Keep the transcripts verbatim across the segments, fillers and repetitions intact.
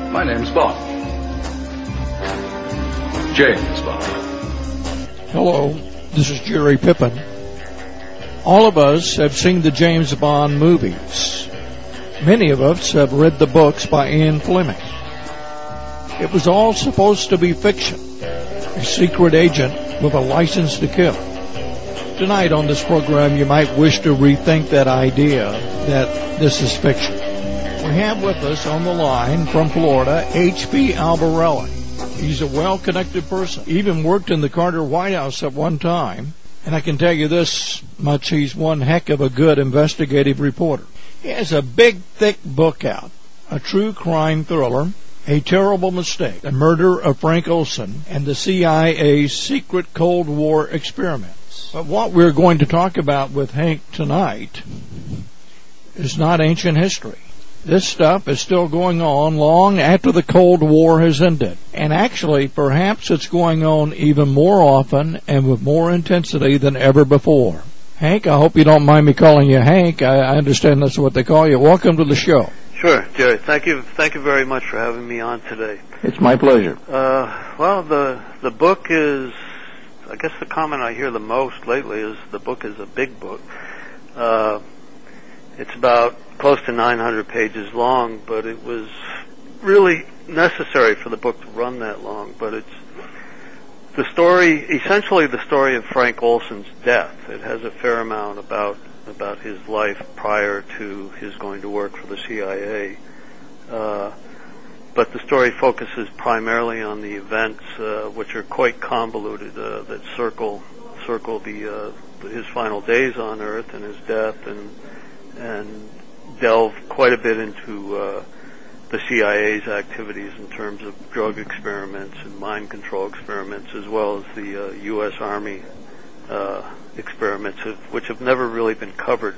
My name's Bond. James Bond. Hello, this is Jerry Pippin. All of us have seen the James Bond movies. Many of us have read the books by Ian Fleming. It was all supposed to be fiction, a secret agent with a license to kill. Tonight on this program, you might wish to rethink that idea that this is fiction. We have with us on the line from Florida, H P Albarelli. He's a well-connected person, even worked in the Carter White House at one time. And I can tell you this much, he's one heck of a good investigative reporter. He has a big, thick book out, a true crime thriller, A Terrible Mistake, The Murder of Frank Olson, and the C I A's secret Cold War experiments. But what we're going to talk about with Hank tonight is not ancient history. This stuff is still going on long after the Cold War has ended. And actually, perhaps it's going on even more often and with more intensity than ever before. Hank, I hope you don't mind me calling you Hank. I, I understand that's what they call you. Welcome to the show. Sure, Jerry. Thank you. Thank you very much for having me on today. It's my pleasure. Uh, well, the the book is, I guess the comment I hear the most lately is the book is a big book. Uh, it's about close to nine hundred pages long, but it was really necessary for the book to run that long. But it's the story, essentially the story of Frank Olson's death. It has a fair amount about about his life prior to his going to work for the C I A. Uh, but the story focuses primarily on the events, uh, which are quite convoluted, uh, that circle circle the uh, his final days on Earth and his death, and and delve quite a bit into uh, the C I A's activities in terms of drug experiments and mind control experiments, as well as the uh, U S Army uh, experiments, of, which have never really been covered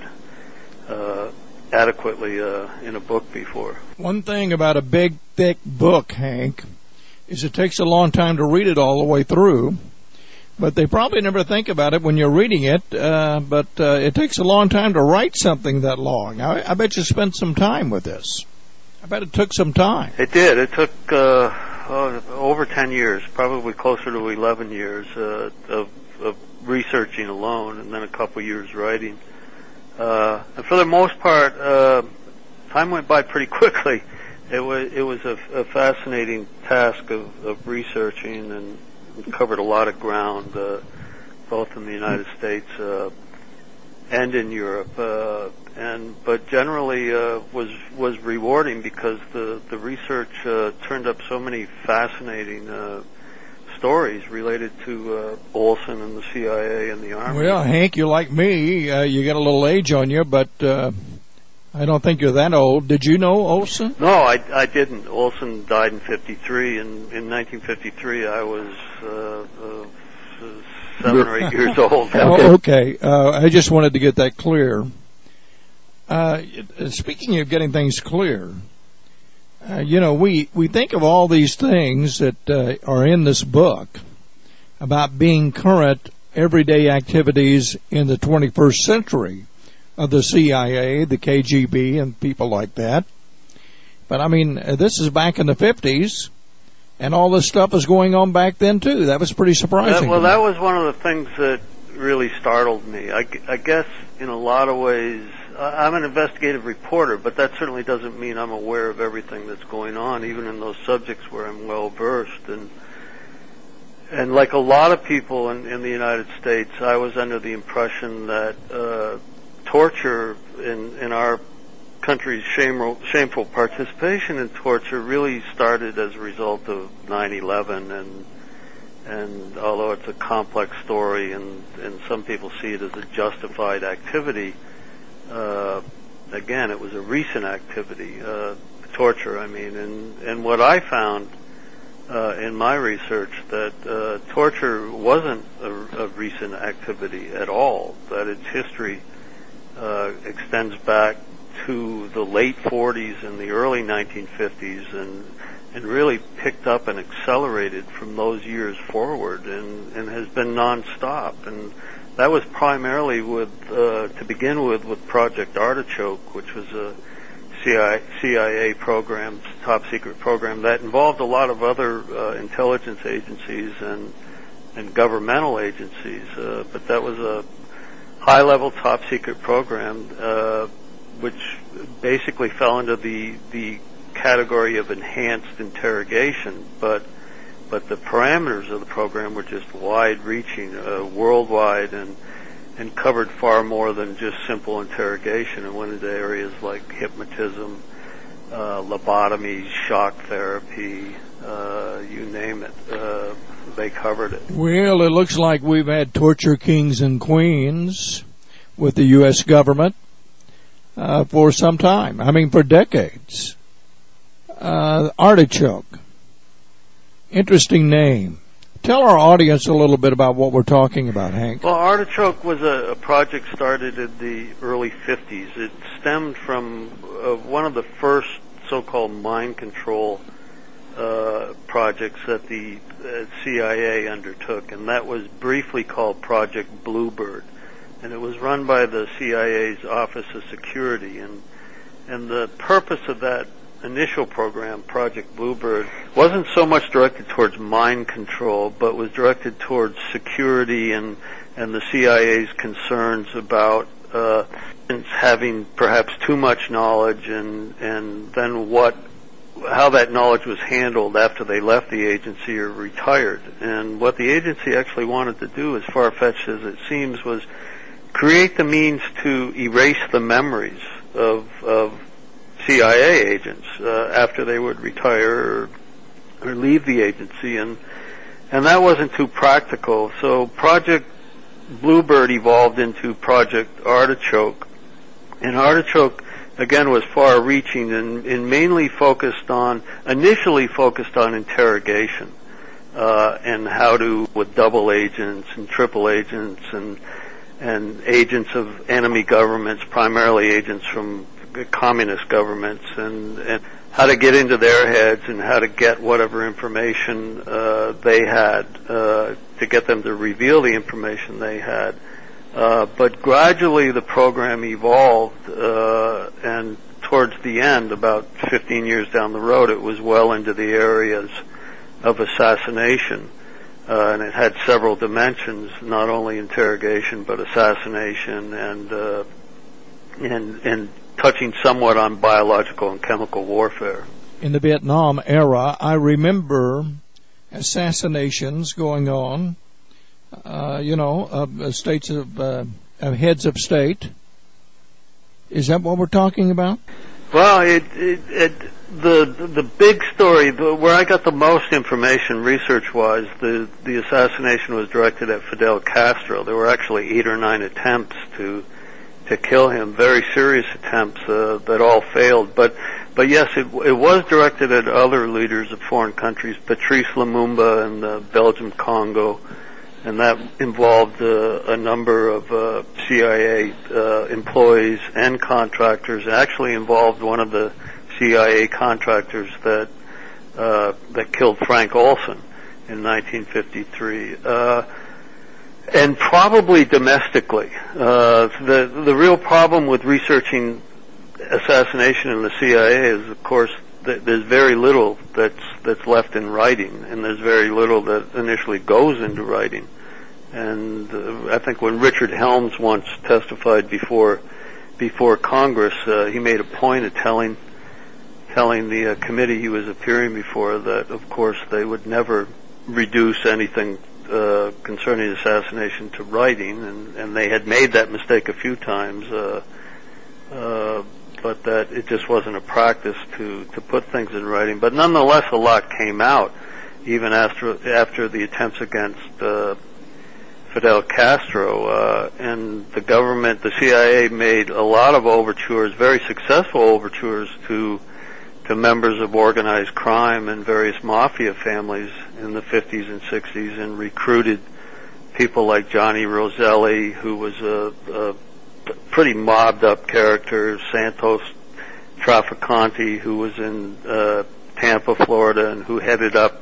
uh, adequately uh, in a book before. One thing about a big, thick book, Hank, is it takes a long time to read it all the way through. But they probably never think about it when you're reading it, uh, but uh, it takes a long time to write something that long. I, I bet you spent some time with this. I bet it took some time. It did. It took uh, oh, over ten years, probably closer to eleven years uh, of, of researching alone, and then a couple years writing. Uh, and for the most part, uh, time went by pretty quickly. It was it was a, a fascinating task of, of researching, and we covered a lot of ground, uh, both in the United States uh, and in Europe. Uh, and but generally uh, was was rewarding because the the research uh, turned up so many fascinating uh, stories related to uh, Olson and the C I A and the Army. Well, Hank, you're like me. Uh, you got a little age on you, but uh, I don't think you're that old. Did you know Olson? No, I, I didn't. Olson died in fifty-three, and in nineteen fifty-three I was uh, uh, seven or eight years old. Okay, okay. Uh, I just wanted to get that clear. Uh, speaking of getting things clear, uh, you know, we, we think of all these things that uh, are in this book about being current everyday activities in the twenty-first century of the C I A, the K G B, and people like that. But, I mean, this is back in the fifties, and all this stuff was going on back then, too. That was pretty surprising. That, well, that was one of the things that really startled me. I, I guess in a lot of ways, I'm an investigative reporter, but that certainly doesn't mean I'm aware of everything that's going on, even in those subjects where I'm well-versed. And and like a lot of people in, in the United States, I was under the impression that uh, torture in, in our country's shameful, shameful participation in torture really started as a result of nine eleven, and and although it's a complex story and, and some people see it as a justified activity, uh, again, it was a recent activity, uh, torture, I mean, and, and what I found uh, in my research that uh, torture wasn't a, a recent activity at all, that its history uh, extends back to the late forties and the early nineteen fifties, and and really picked up and accelerated from those years forward, and, and has been nonstop. And that was primarily with, uh, to begin with, with Project Artichoke, which was a C I A program top secret program that involved a lot of other uh, intelligence agencies and and governmental agencies, uh, but that was a high-level top secret program, uh, which basically fell into the the category of enhanced interrogation, but but the parameters of the program were just wide-reaching, uh, worldwide, and and covered far more than just simple interrogation, and went into areas like hypnotism, uh, lobotomy, shock therapy, uh, you name it. Uh, they covered it. Well, it looks like we've had torture kings and queens with the U S government uh, for some time. I mean, for decades. Uh, Artichoke. Interesting name. Tell our audience a little bit about what we're talking about, Hank. Well, Artichoke was a, a project started in the early fifties. It stemmed from uh, one of the first so-called mind control uh, projects that the uh, C I A undertook, and that was briefly called Project Bluebird. And it was run by the C I A's Office of Security. And, and the purpose of that initial program, Project Bluebird, wasn't so much directed towards mind control, but was directed towards security and and the C I A's concerns about uh, having perhaps too much knowledge, and and then what, how that knowledge was handled after they left the agency or retired. And what the agency actually wanted to do, as far-fetched as it seems, was create the means to erase the memories of of C I A agents uh, after they would retire or, or leave the agency, and and that wasn't too practical. So Project Bluebird evolved into Project Artichoke, and Artichoke again was far-reaching and, and mainly focused on, initially focused on interrogation uh, and how to, with double agents and triple agents and and agents of enemy governments, primarily agents from communist governments, and, and how to get into their heads and how to get whatever information uh, they had uh, to get them to reveal the information they had. Uh, but gradually the program evolved, uh, and towards the end, about fifteen years down the road, it was well into the areas of assassination. Uh, and it had several dimensions, not only interrogation, but assassination and uh, and and touching somewhat on biological and chemical warfare. In the Vietnam era, I remember assassinations going on, uh, you know, of states of, uh, of heads of state. Is that what we're talking about? Well, it, it, it the the big story, the, where I got the most information research-wise, the the assassination was directed at Fidel Castro. There were actually eight or nine attempts to to kill him, very serious attempts uh, that all failed. But but yes, it, it was directed at other leaders of foreign countries, Patrice Lumumba in the Belgium Congo, and that involved uh, a number of uh, C I A uh, employees and contractors. It actually involved one of the C I A contractors that uh, that killed Frank Olson in nineteen fifty-three. Uh, And probably domestically. Uh, the the real problem with researching assassination in the C I A is, of course, that there's very little that's that's left in writing, and there's very little that initially goes into writing. And uh, I think when Richard Helms once testified before before Congress, uh, he made a point of telling telling the uh, committee he was appearing before that, of course, they would never reduce anything Uh, concerning assassination to writing, and, and they had made that mistake a few times, uh, uh, but that it just wasn't a practice to, to put things in writing. But nonetheless, a lot came out, even after after the attempts against uh, Fidel Castro, uh, and the government, the C I A, made a lot of overtures, very successful overtures to to members of organized crime and various mafia families in the fifties and sixties, and recruited people like Johnny Roselli, who was a, a pretty mobbed-up character, Santos Trafficante, who was in uh, Tampa, Florida, and who headed up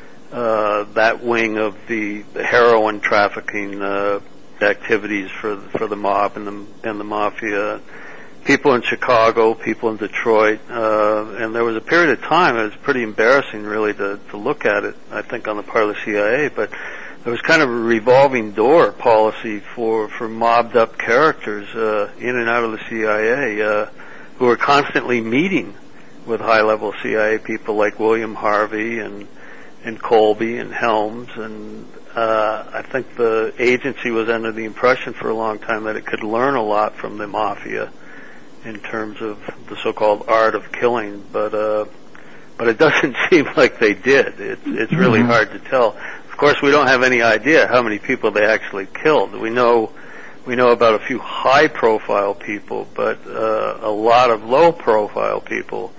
uh, that wing of the, the heroin trafficking uh, activities for for the mob and the and the mafia. people in Chicago, people in Detroit, uh, and there was a period of time, it was pretty embarrassing really to, to look at it, I think on the part of the C I A, but there was kind of a revolving door policy for, for mobbed up characters uh, in and out of the C I A uh, who were constantly meeting with high-level C I A people like William Harvey and and Colby and Helms, and uh, I think the agency was under the impression for a long time that it could learn a lot from the mafia in terms of the so-called art of killing, but uh, but it doesn't seem like they did. It's it's really mm-hmm. hard to tell. Of course, we don't have any idea how many people they actually killed. We know we know about a few high-profile people, but uh, a lot of low-profile people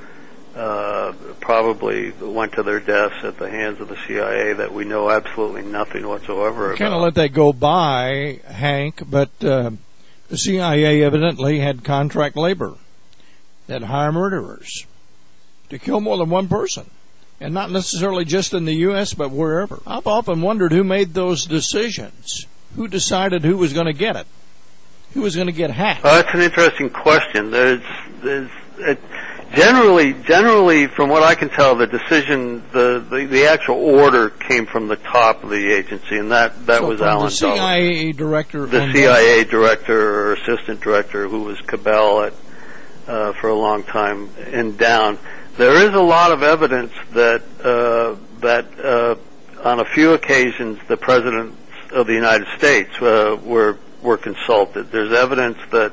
uh, probably went to their deaths at the hands of the C I A that we know absolutely nothing whatsoever about. Kind of let that go by, Hank, but uh, the C I A evidently had contract labor that hire murderers to kill more than one person, and not necessarily just in the U S, but wherever. I've often wondered who made those decisions. Who decided who was going to get it? Who was going to get hacked? Oh, that's an interesting question. There's, there's, it, generally, generally, from what I can tell, the decision, the, the, the actual order came from the top of the agency, and that, that so was from Alan the C I A director. The C I A director or assistant director, who was Cabell at, uh, for a long time and down. There is a lot of evidence that, uh, that, uh, on a few occasions, the president of the United States uh, were were consulted. There's evidence that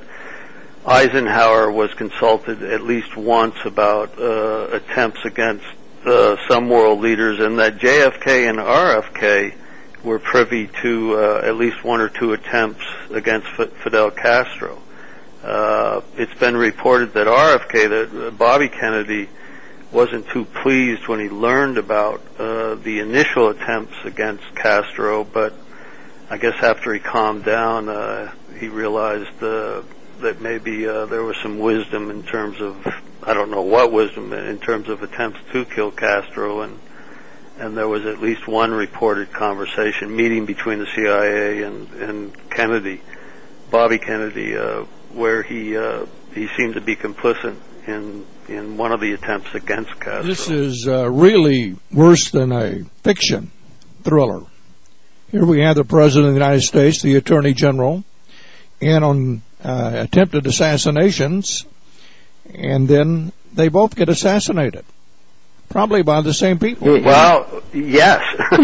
Eisenhower was consulted at least once about uh, attempts against uh, some world leaders, and that J F K and R F K were privy to uh, at least one or two attempts against F- Fidel Castro. Uh, it's been reported that R F K, that Bobby Kennedy, wasn't too pleased when he learned about uh, the initial attempts against Castro, but I guess after he calmed down, uh, he realized uh, that maybe uh, there was some wisdom in terms of, I don't know what wisdom, in terms of attempts to kill Castro, and and there was at least one reported conversation, meeting between the C I A and, and Kennedy, Bobby Kennedy, uh, where he uh, he seemed to be complicit in in one of the attempts against Castro. This is uh, really worse than a fiction thriller. Here we have the President of the United States, the Attorney General, and on uh, attempted assassinations, and then they both get assassinated, probably by the same people. Well, yes,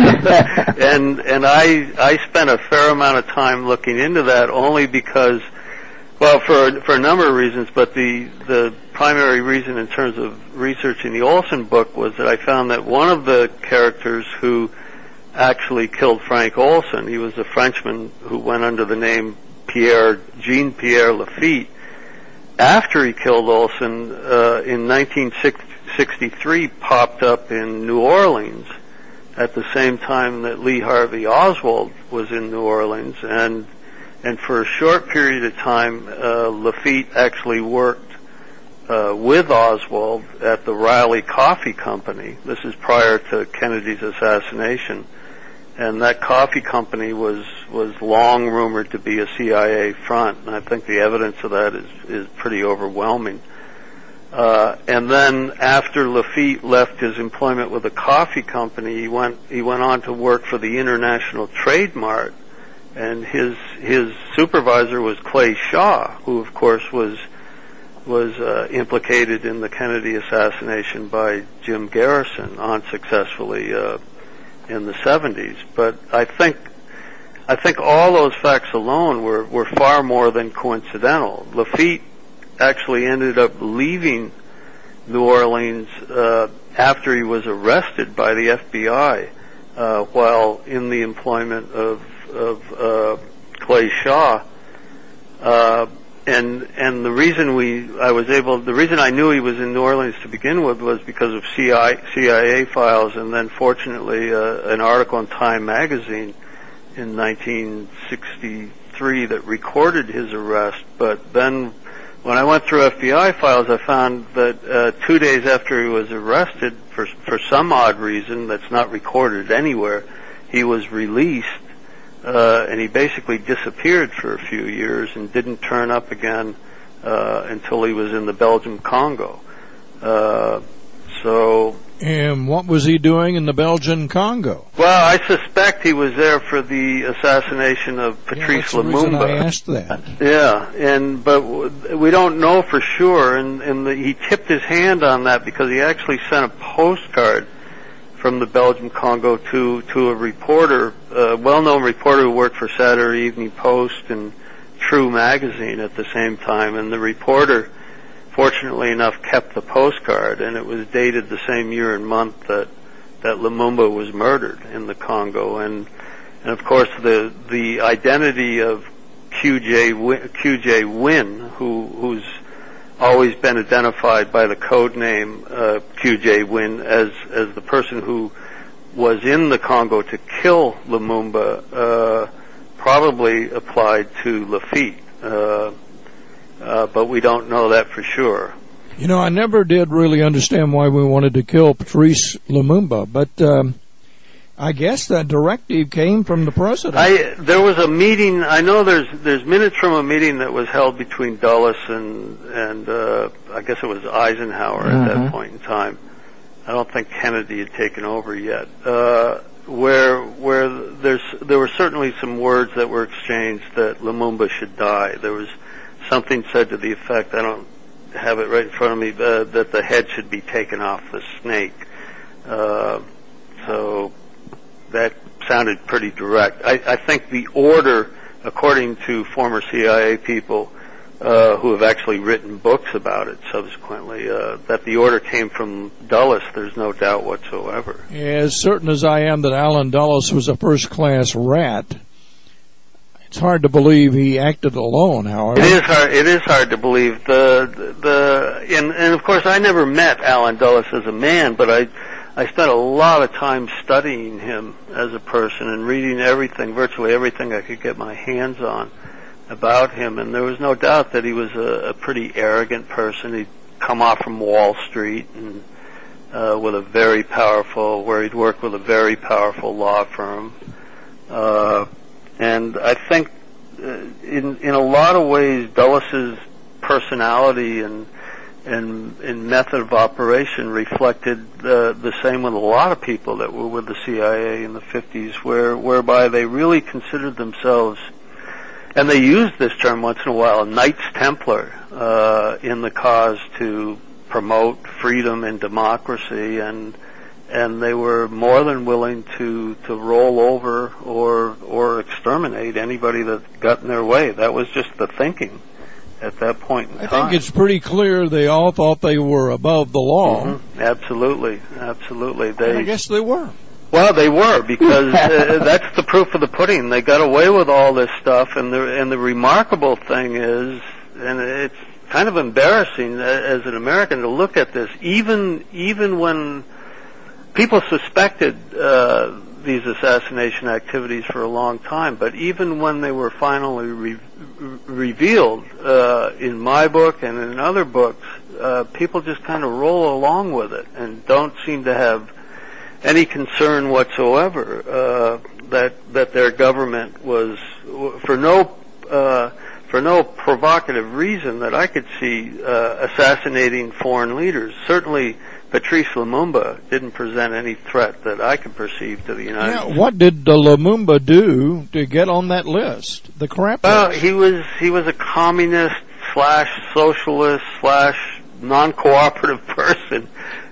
and and I I spent a fair amount of time looking into that, only because, well, for for a number of reasons, but the the primary reason in terms of researching the Olson book was that I found that one of the characters who actually killed Frank Olson, he was a Frenchman who went under the name Pierre Jean-Pierre Lafitte. After he killed Olson, uh, in nineteen sixty-three, popped up in New Orleans at the same time that Lee Harvey Oswald was in New Orleans, and and for a short period of time, uh, Lafitte actually worked uh, with Oswald at the Riley Coffee Company. This is prior to Kennedy's assassination. And that coffee company was, was long rumored to be a C I A front, and I think the evidence of that is, is pretty overwhelming. Uh, and then after Lafitte left his employment with the coffee company, he went, he went on to work for the International Trade Mart, and his, his supervisor was Clay Shaw, who of course was, was, uh, implicated in the Kennedy assassination by Jim Garrison unsuccessfully, uh, in the seventies. But I think I think all those facts alone were, were far more than coincidental. Lafitte actually ended up leaving New Orleans uh, after he was arrested by the F B I uh, while in the employment of, of uh, Clay Shaw. Uh, And and the reason we I was able the reason I knew he was in New Orleans to begin with was because of C I A files, and then fortunately uh, an article in Time magazine in nineteen sixty-three that recorded his arrest. But then when I went through F B I files, I found that uh, two days after he was arrested, for for some odd reason that's not recorded anywhere, he was released. Uh, and he basically disappeared for a few years and didn't turn up again uh, until he was in the Belgian Congo. Uh, so. And what was he doing in the Belgian Congo? Well, I suspect he was there for the assassination of Patrice yeah, Lumumba. The reason I asked that. Yeah, and but we don't know for sure. And, and the, he tipped his hand on that because he actually sent a postcard from the Belgian Congo to to a reporter, a well-known reporter who worked for Saturday Evening Post and True Magazine at the same time. And the reporter, fortunately enough, kept the postcard, and it was dated the same year and month that that Lumumba was murdered in the Congo. And and of course the the identity of Q J Q J Win, who who's always been identified by the code name uh, Q J Win as as the person who was in the Congo to kill Lumumba, uh, probably applied to Lafitte. Uh, Uh, but we don't know that for sure. You know, I never did really understand why we wanted to kill Patrice Lumumba, but um, I guess that directive came from the president. I, there was a meeting. I know there's there's minutes from a meeting that was held between Dulles and and uh, I guess it was Eisenhower at uh-huh. that point in time. I don't think Kennedy had taken over yet. Uh, where where there's there were certainly some words that were exchanged that Lumumba should die. There was something said to the effect, I don't have it right in front of me, uh, that the head should be taken off the snake. Uh, so that sounded pretty direct. I, I think the order, according to former C I A people uh, who have actually written books about it subsequently, uh, that the order came from Dulles, there's no doubt whatsoever. As certain as I am that Alan Dulles was a first-class rat, it's hard to believe he acted alone, however. It is hard. It is hard to believe. The the and, and of course I never met Alan Dulles as a man, but I I spent a lot of time studying him as a person and reading everything, virtually everything I could get my hands on about him. And there was no doubt that he was a, a pretty arrogant person. He'd come off from Wall Street and uh, with a very powerful, where he'd worked with a very powerful law firm. Uh, And I think uh, in in a lot of ways, Dulles's personality and and, and method of operation reflected uh, the same with a lot of people that were with the C I A in the fifties, where whereby they really considered themselves, and they used this term once in a while, Knights Templar, uh, in the cause to promote freedom and democracy, and and they were more than willing to, to roll over or or exterminate anybody that got in their way. That was just the thinking at that point in I time. think it's pretty clear they all thought they were above the law. Mm-hmm. Absolutely, absolutely. They, and I guess they were. Well, they were, because uh, that's the proof of the pudding. They got away with all this stuff, and the and the remarkable thing is, and it's kind of embarrassing as an American to look at this, even even when people suspected uh, these assassination activities for a long time, but even when they were finally re- revealed uh, in my book and in other books, uh, people just kind of roll along with it and don't seem to have any concern whatsoever uh, that that their government was, for no uh, for no provocative reason that I could see, uh, assassinating foreign leaders. Certainly Patrice Lumumba didn't present any threat that I could perceive to the United Yeah, States. what did uh, Lumumba do to get on that list? The crap Well, list? he was he was a communist slash socialist slash non-cooperative person,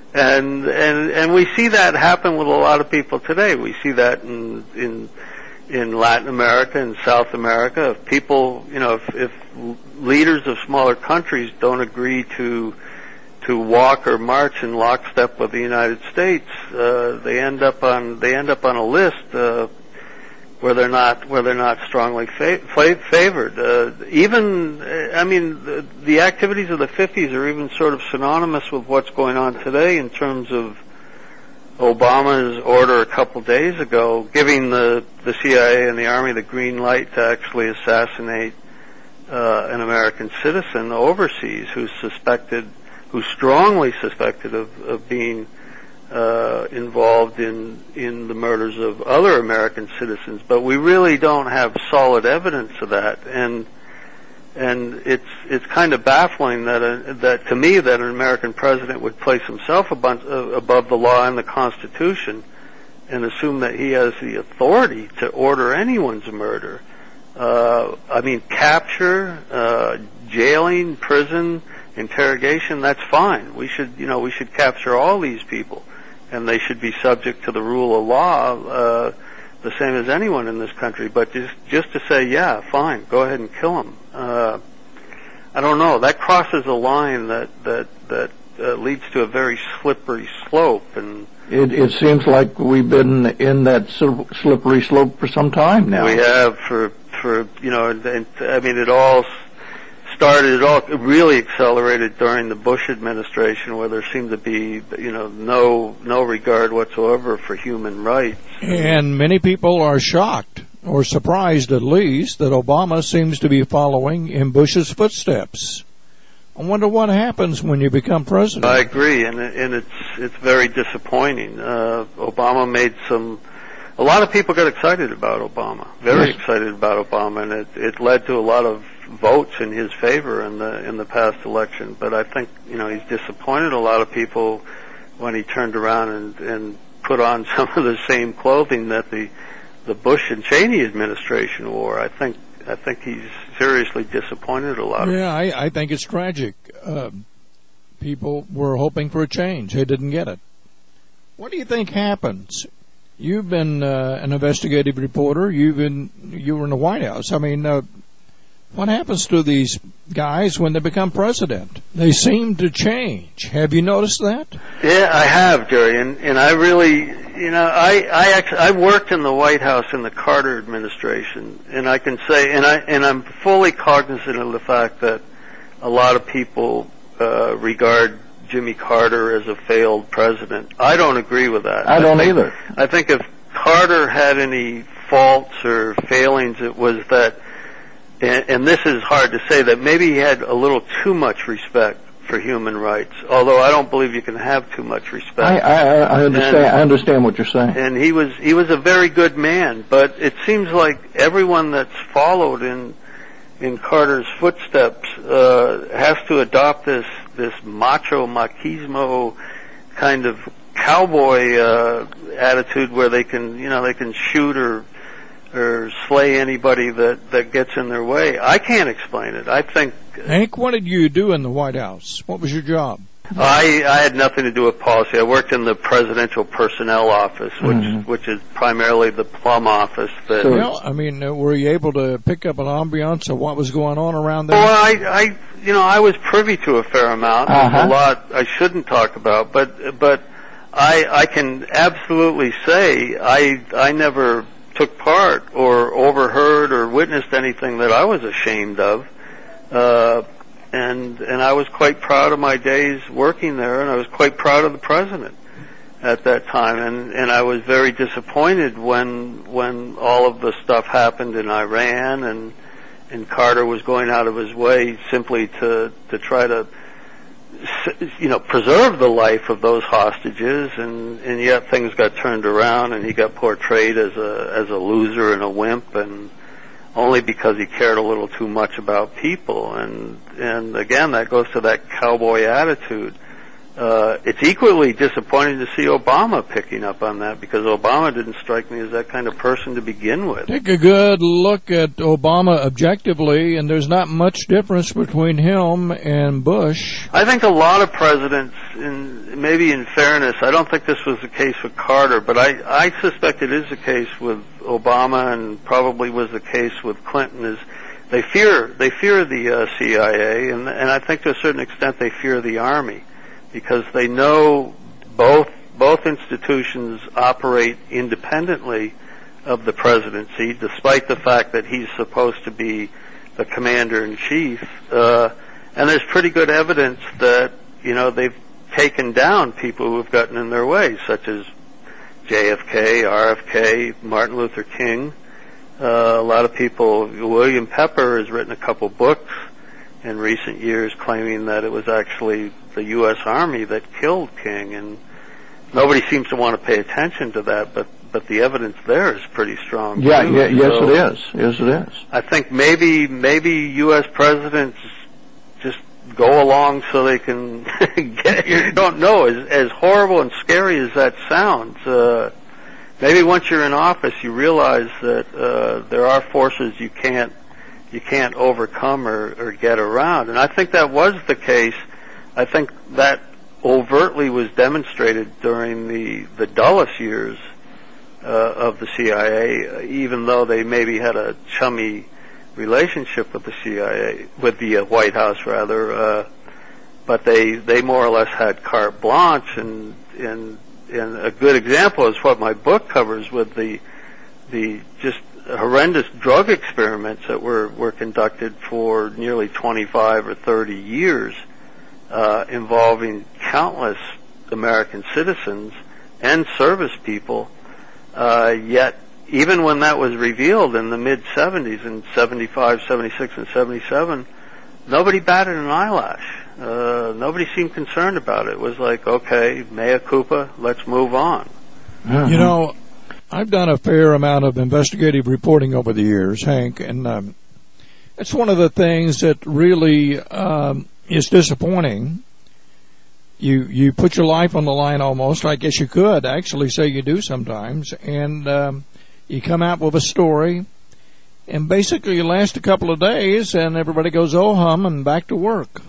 and and and we see that happen with a lot of people today. We see that in in in Latin America and South America. If people, you know, if, if leaders of smaller countries don't agree to to walk or march in lockstep with the United States, uh, they end up on they end up on a list uh, where they're not where they're not strongly fa- fa- favored. Uh, even, I mean, the, the activities of the fifties are even sort of synonymous with what's going on today in terms of Obama's order a couple days ago, giving the the C I A and the Army the green light to actually assassinate uh, an American citizen overseas who's suspected. who's strongly suspected of, of being uh, involved in in the murders of other American citizens, but we really don't have solid evidence of that. And And it's it's kind of baffling that a, that to me that an American president would place himself above, uh, above the law and the Constitution and assume that he has the authority to order anyone's murder. Uh, I mean, capture, uh, jailing, prison, interrogation, that's fine. We should, you know, we should capture all these people, and they should be subject to the rule of law, uh, the same as anyone in this country. But just, just to say, yeah, fine, go ahead and kill them. Uh, I don't know. That crosses a line that, that, that, uh, leads to a very slippery slope, and It, it seems like we've been in that slippery slope for some time now. We have for, for you know, and, I mean, it all started, it all really accelerated during the Bush administration, where there seemed to be, you know, no, no regard whatsoever for human rights. And many people are shocked, or surprised at least, that Obama seems to be following in Bush's footsteps. I wonder what happens when you become president. I agree, and and it's it's very disappointing. Uh, Obama made some. A lot of people got excited about Obama, very yes. excited about Obama, and it it led to a lot of votes in his favor in the in the past election. But I think you know he's disappointed a lot of people when he turned around and and put on some of the same clothing that the the Bush and Cheney administration wore. I think. I think he's seriously disappointed a lot. Yeah, I, I think it's tragic. Uh, people were hoping for a change. They didn't get it. What do you think happens? You've been uh, an investigative reporter. You've been you were in the White House. I mean, uh, what happens to these guys when they become president? They seem to change. Have you noticed that? Yeah, I have, Jerry, and and I really, you know, I I actually I worked in the White House in the Carter administration, and I can say, and I and I'm fully cognizant of the fact that a lot of people uh, regard Jimmy Carter as a failed president. I don't agree with that. I don't I think, either. I think if Carter had any faults or failings, it was that. And, and this is hard to say, that maybe he had a little too much respect for human rights, although I don't believe you can have too much respect. I, I, I understand. And, I understand what you're saying. And he was he was a very good man, but it seems like everyone that's followed in in Carter's footsteps uh, has to adopt this this macho machismo kind of cowboy uh, attitude, where they can you know they can shoot or. or slay anybody that, that gets in their way. I can't explain it. I think... Hank, what did you do in the White House? What was your job? I, I had nothing to do with policy. I worked in the Presidential Personnel Office, which mm-hmm. which is primarily the plum office. That so, well, I mean, uh, were you able to pick up an ambiance of what was going on around there? Well, I, I you know, I was privy to a fair amount. Uh-huh. There's a lot I shouldn't talk about, but but I I can absolutely say I I never took part or overheard or witnessed anything that I was ashamed of, uh, and and I was quite proud of my days working there, and I was quite proud of the president at that time, and and I was very disappointed when when all of the stuff happened in Iran, and and Carter was going out of his way simply to to try to you know, preserve the life of those hostages, and, and yet things got turned around, and he got portrayed as a as a loser and a wimp, and only because he cared a little too much about people. And and again, that goes to that cowboy attitude. Uh, it's equally disappointing to see Obama picking up on that, because Obama didn't strike me as that kind of person to begin with. Take a good look at Obama objectively, and there's not much difference between him and Bush. I think a lot of presidents, in, maybe in fairness, I don't think this was the case with Carter, but I, I suspect it is the case with Obama, and probably was the case with Clinton, is they fear they fear the uh, C I A, and, and I think to a certain extent they fear the Army, because they know both both institutions operate independently of the presidency, despite the fact that he's supposed to be the commander-in-chief. Uh, and there's pretty good evidence that, you know, they've taken down people who have gotten in their way, such as J F K, R F K, Martin Luther King. Uh, a lot of people, William Pepper has written a couple books in recent years claiming that it was actually the U S Army that killed King, and nobody seems to want to pay attention to that, but but the evidence there is pretty strong. Yeah, too. yeah, yes, so it is. Yes, it is. I think maybe maybe U S presidents just go along so they can get. You don't know. As, as horrible and scary as that sounds, uh, maybe once you're in office, you realize that uh, there are forces you can't you can't overcome or, or get around. And I think that was the case. I think that overtly was demonstrated during the, the dullest years uh, of the C I A, even though they maybe had a chummy relationship with the C I A, with the uh, White House rather, uh, but they they more or less had carte blanche. And and and a good example is what my book covers with the the just horrendous drug experiments that were were conducted for nearly twenty-five or thirty years. Uh, involving countless American citizens and service people, uh, yet even when that was revealed in the mid-seventies, in seventy-five, seventy-six, and seventy-seven, nobody batted an eyelash. Uh, nobody seemed concerned about it. It was like, okay, mea culpa, let's move on. Mm-hmm. You know, I've done a fair amount of investigative reporting over the years, Hank, and um, it's one of the things that really... Um, It's disappointing. You you put your life on the line almost. I guess you could actually say you do sometimes. And um, you come out with a story, and basically you last a couple of days, and everybody goes, oh, hum, and back to work.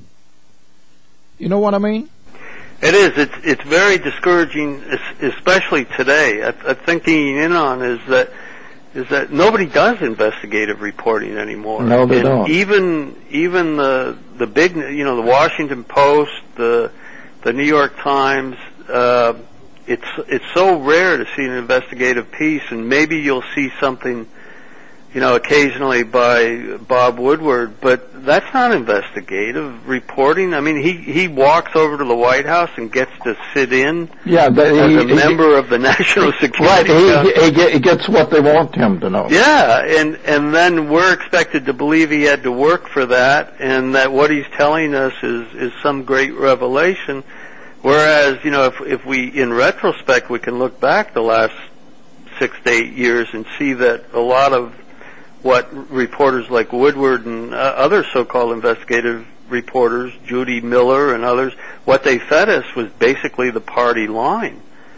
You know what I mean? It is. It's it's very discouraging, especially today. I, I think keying in on is that is that nobody does investigative reporting anymore. No, they and don't. Even even the the big, you know, the Washington Post, the the New York Times. Uh, it's it's so rare to see an investigative piece, and maybe you'll see something, you know, occasionally by Bob Woodward, but that's not investigative reporting. I mean, he he walks over to the White House and gets to sit in yeah, but as he, a he, member he, of the National Security Right, Council. he, he, he gets what they want him to know. Yeah, and and then we're expected to believe he had to work for that, and that what he's telling us is is some great revelation. Whereas, you know, if if we, in retrospect, we can look back the last six to eight years and see that a lot of what reporters like Woodward and uh, other so-called investigative reporters, Judy Miller and others, what they fed us was basically the party line,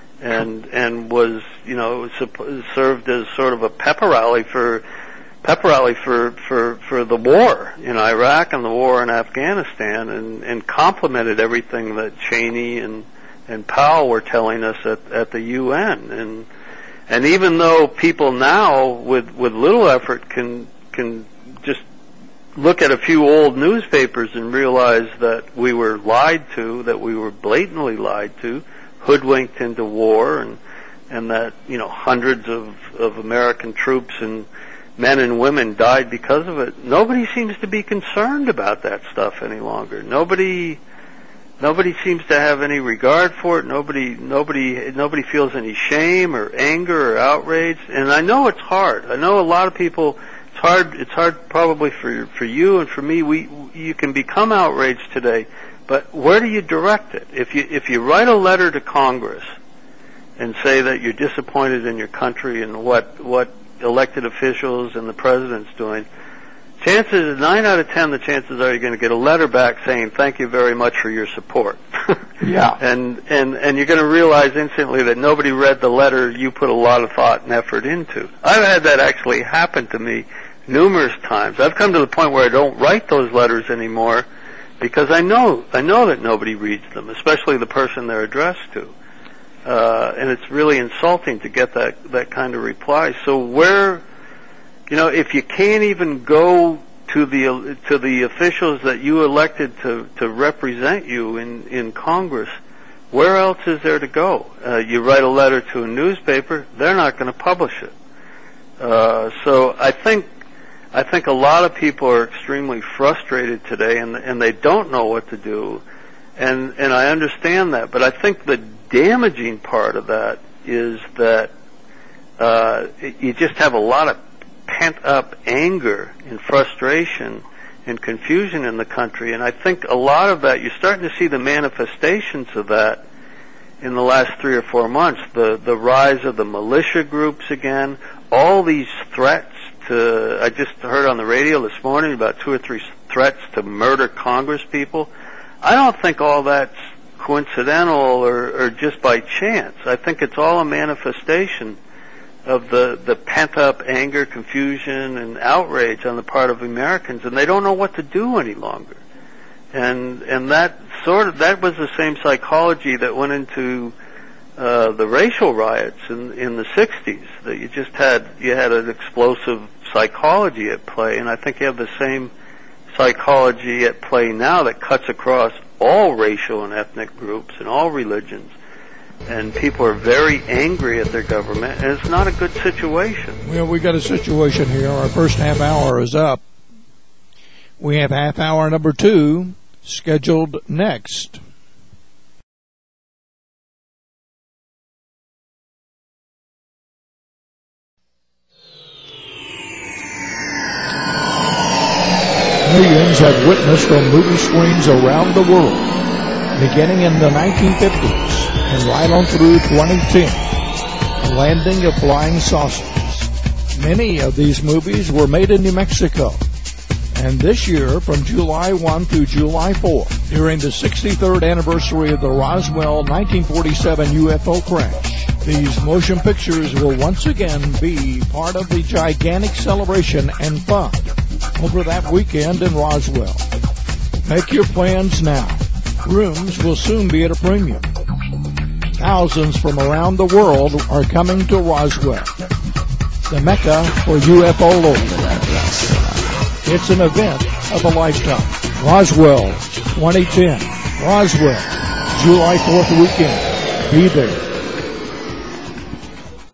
and and was, you know, served as sort of a pepper rally for pepper rally for for for the war in Iraq and the war in Afghanistan, and and complimented everything that Cheney and and Powell were telling us at at the U N. and. And even though people now, with with little effort, can can just look at a few old newspapers and realize that we were lied to, that we were blatantly lied to, hoodwinked into war, and and that, you know, hundreds of of American troops and men and women died because of it. Nobody seems to be concerned about that stuff any longer. Nobody. Nobody seems to have any regard for it. Nobody, nobody, nobody feels any shame or anger or outrage. And I know it's hard. I know a lot of people. It's hard. It's hard, probably for for you and for me. We you can become outraged today, but where do you direct it? If you if you write a letter to Congress and say that you're disappointed in your country and what what elected officials and the president's doing, chances, nine out of ten, the chances are you're going to get a letter back saying, thank you very much for your support. Yeah. And, and, and you're going to realize instantly that nobody read the letter you put a lot of thought and effort into. I've had that actually happen to me numerous times. I've come to the point where I don't write those letters anymore because I know, I know that nobody reads them, especially the person they're addressed to. Uh, and it's really insulting to get that, that kind of reply. So where, you know, if you can't even go to the to the officials that you elected to to represent you in in Congress, where else is there to go? Uh, you write a letter to a newspaper, they're not going to publish it. Uh, so I think I think a lot of people are extremely frustrated today, and and they don't know what to do, and and I understand that. But I think the damaging part of that is that uh, you just have a lot of pent-up anger and frustration and confusion in the country, and I think a lot of that, you're starting to see the manifestations of that in the last three or four months, the, the rise of the militia groups again, all these threats to, I just heard on the radio this morning about two or three threats to murder Congress people. I don't think all that's coincidental or, or just by chance. I think it's all a manifestation of the, the pent-up anger, confusion, and outrage on the part of Americans, and they don't know what to do any longer. And and that sort of that was the same psychology that went into uh, the racial riots in in the sixties. That you just had you had an explosive psychology at play, and I think you have the same psychology at play now that cuts across all racial and ethnic groups and all religions. And people are very angry at their government, and it's not a good situation. Well, we got a situation here. Our first half hour is up. We have half hour number two scheduled next. Millions have witnessed on movie screens around the world, beginning in the nineteen fifties and right on through twenty ten, the landing of flying saucers. Many of these movies were made in New Mexico. And this year, from July first through July fourth, during the sixty-third anniversary of the Roswell nineteen forty-seven U F O crash, these motion pictures will once again be part of the gigantic celebration and fun over that weekend in Roswell. Make your plans now. Rooms will soon be at a premium. Thousands from around the world are coming to Roswell, the Mecca for U F O lore. It's an event of a lifetime. Roswell twenty ten. Roswell, July fourth weekend. Be there.